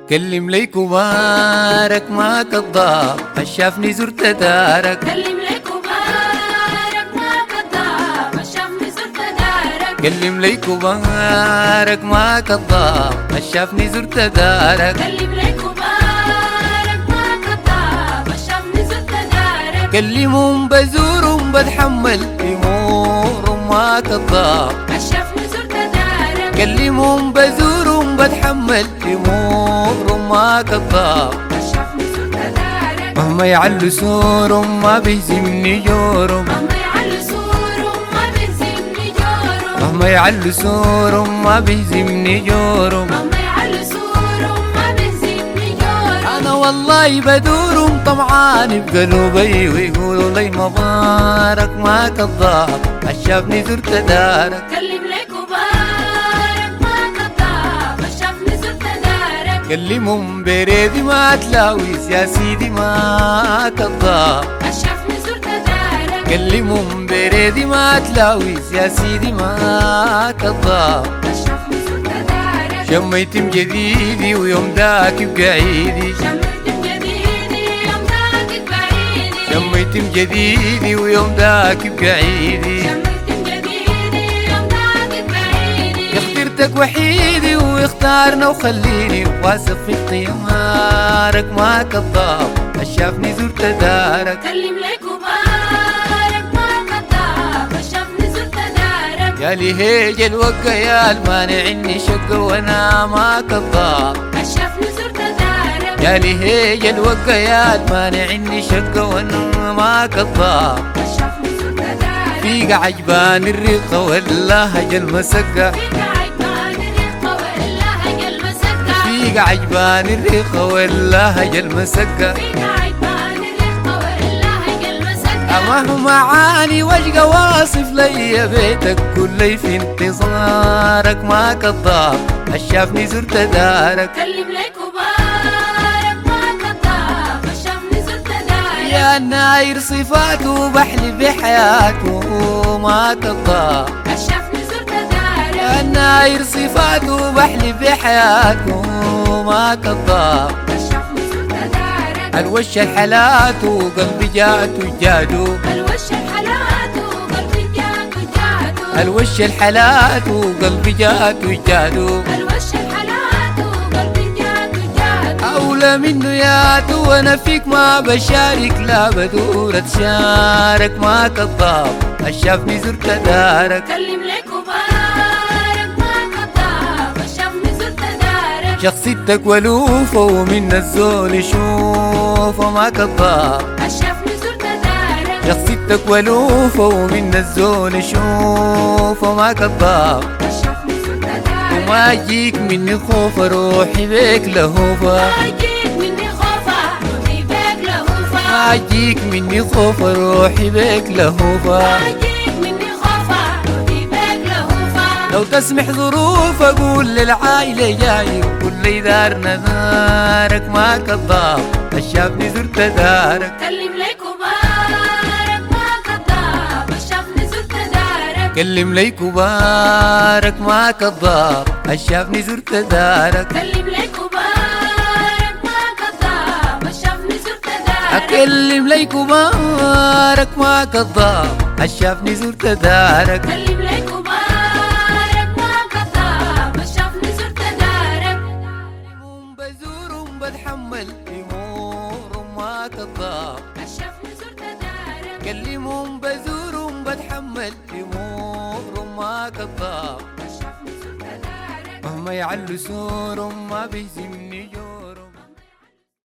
كلم لي كبارك ما كذاب، شافني زرت دارك. كلم لي كبارك ما كذاب، شافني زرت دارك. كلم لي كبارك ما كذاب، شافني زرت دارك. كلم لي كبارك ما كذاب، شافني زرت دارك. كلمهم بزورهم بتحمل امورهم ما كذاب. شافني زرت دارك. كلمهم بزورهم بتحمل امورهم ما كذاب. شافني زرت دارك. مهما يعلوا سورهم ما بيهزمني جورهم. مهما يعلوا سورهم ما بيهزمني جورهم. مهما يعلوا سورهم ما بيهزمني جورهم. مهما يعلوا سورهم ما بيهزمني جورهم. انا والله بدورهم طمعان بقلوبي ويقولوا لي مبارك ما كذاب. شافني زرت دارك. كلم لي كبارك ما كذاب، شافني زرت دارك. كلمهم بريدي ما تلاويس يا سيدي ما كذاب. شافني زرت دارك. كلمهم بريدي ما تلاويس يا سيدي ما كذاب. شافني زرت دارك. شميتم جديدي ويوم ذاك بقعيدي. شميتم جديدي يوم ذاك بعيدي. شميتم جديدي ويوم ذاك بقعيدي. شميتم جديدي يوم ذاك بعيدي. اخترتك وحيدي واختارنا وخليني واثق في اختيارك ما كذاب. شافني زرت دارك. كلم لي كبارك ما كذاب، شافني زرت دارك. يا لي هيج الوقا يا المانع اني شق وانا ما كذاب. شافني زرت دارك. يا لي هيج الوقا يا المانع اني شق وانا ما كذاب. شافني زرت دارك. فيك عجبان الرقة ولا هج المسقة. فيك عجبان الرقة ولا هج المسقة. فيك عجبان الرقة ولا هج المسقة. فيك عجبان الرقة ولا هج المسقة. مهما عاني واشقى واصف لي بيتك كلي في انتظارك ما كذاب. شافني زرت دارك. كلم لي كبارك ما كذاب، شافني زرت دارك. يا ناير صفاته بحلف بحياته ما كذاب. شافني زرت دارك. يا ناير صفاته بحلف بحياته ما كذاب. شافني زرت دارك. الوش الحلات وقلبي جاته جادو. الوش الحلات وقلبي جاته جاته. الوش الحلات وقلبي جاته جادو. الوش الحلات وقلبي جاته جاته. أولى منه ياتو وانا فيك ما بشارك لا بدور اتشارك ما كذاب. شافني زرت دارك. كلم لي كبارك ما كذاب، شافني زرت دارك. شخصيتك ولوفة ومن الزول يشوفه ما كذاب. شافني زرت دارك. شخصيتك ولوفة ومن الزول يشوفه ما كذاب. شافني زرت دارك. وما يجيك مني خوف روحي بيك لهوفة. ما يجيك مني خوفة روحي بيك لهوفة. ما يجيك مني خوف روحي بيك لهوفة. ما يجيك مني خوفة روحي بيك لهوفة. لو تسمح ظروف اقول للعائلة جاي وكل لي دارنا دارك ما كذاب. شافني زرت دارك. كلم لي كبارك ما كذاب، شافني زرت دارك. كلم لي كبارك ما كذاب. شافني زرت دارك. كلم لي كبارك ما كذاب، شافني زرت دارك. اكلم لي كبارك ما كذاب. شافني زرت دارك. كلم لي كبارك ما كذاب، شافني زرت دارك. كلمهم بزورهم بتحمل امورهم ما كذاب. شافني زرت دارك. كلمهم بزورهم بتحمل امورهم ما كذاب. شافني زرت دارك. مهما يعلوا سورهم ما بيهزمني جو.